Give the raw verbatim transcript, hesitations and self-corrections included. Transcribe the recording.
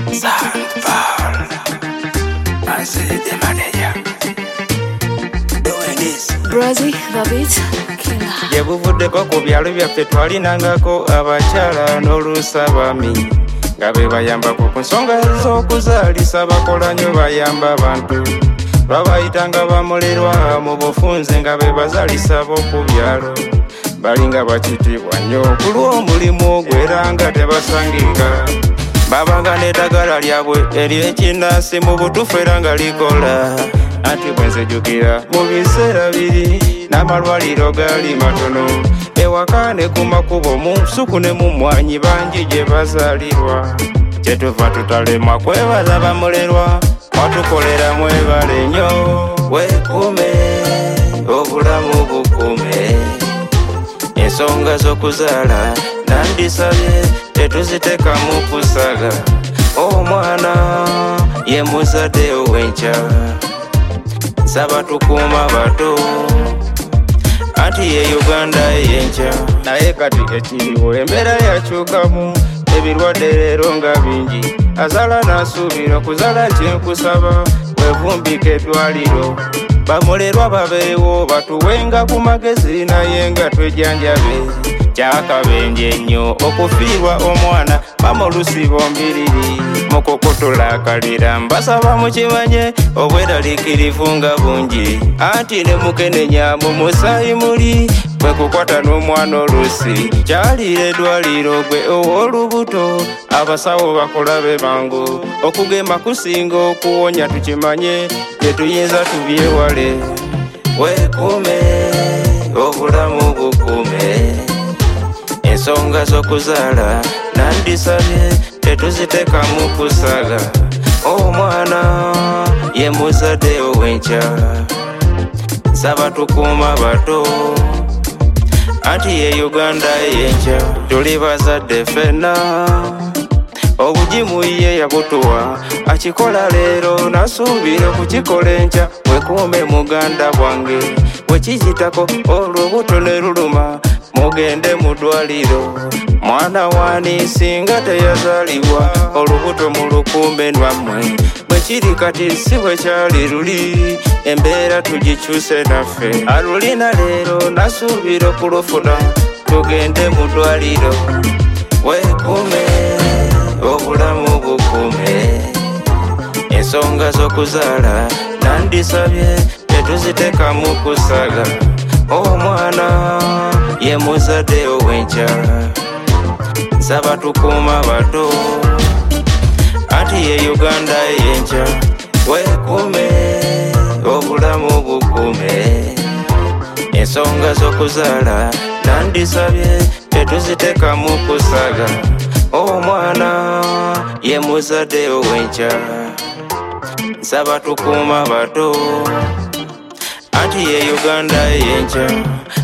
Soundfall. I see the manager doing this. Brazzy, the beat killer. Yebuvuddeko ku byalo byaffe twalinangako abakyala n'olusabami nga be bayambako ku nsonga z'okuzaalisa bakola nnyo bayamba abantu babayitanga bamulerwa mu bufunze nga be bazaalisa b'oku byalo balinga bakitiibwa nnyo ku lw'omulimu ogwera nga tebasangika babanga n'eddagala lyabwe ery'ekinnansi mu butuufu era nga likola anti bwe nzijukira mu biseera biri n'amalwaliro gaali matono ewaka ne ku makubo mu nsuku ne mu mwanyi bangi gye bazaalirwa kyetuva tutalemwa kwebaza bamulerwa watukolera mwebale nnyo weekuume obulamu bukuume ensonga z'okuzaala nandisabye tetuziteekamu kusaga omwana ye muzadde ow'enkya nsaba tukuuma bato anti ye Uganda ey'enkya naye kati ekiriwo embeera yakyukamu ebirwadde leero nga bingi azaala n'asuubira okuzaala kyenkusaba wevumbika eddwaliro bamulerwa babeewo batuwenga ku magezi naye nga twejanjabe kyakabenje nnyo okufiirwa omwana bamulusi bombiriri mukukutula akalira mbasaba mukimanye obweraliikirivu nga bungi anti ne mukenenya mu musaayi muli bwe kukwata n'omwana olusi kyalira eddwaliro gwe ow'olubuto abasawo bakulabe bangu okugema kusinga okuwonya tukimanye tetuyinza tubyewale weekuume obulamu bukuume ensonga z'okuzaala nandisabye tetuziteekamu kusaga omwana ye muzadde ow'enkya nsaba tukuuma bato anti ye Uganda ey'enkya tuli bazadde ffenna obugimu ye yabutuwa akikola leero nasuubira okukikola enkya wekuume muganda bwange bwekiyitako olubuto ne luluma mugende mu ddwaliro mwana wani singa teyazaalibwa olubuto mu lukumbe lwammwe bwe kiri kati si bwe kyali luli embeera tugikyuse naffe alulina leero nasuubira okulufuna tugende mu ddwaliro weekuume obulamu bukuume ensonga z'okuzaala nandisabye tetuziteekamu kusaga omwana ye muzadde ow'enkya nsaba tukuuma bato anti ye Uganda ey'enkya weekuume obulamu bukuume ensonga z'okuzaala nandisabye tetuziteekamu kusaga omwana ye muzadde ow'enkya nsaba tukuuma bato anti ye Uganda ey'enkya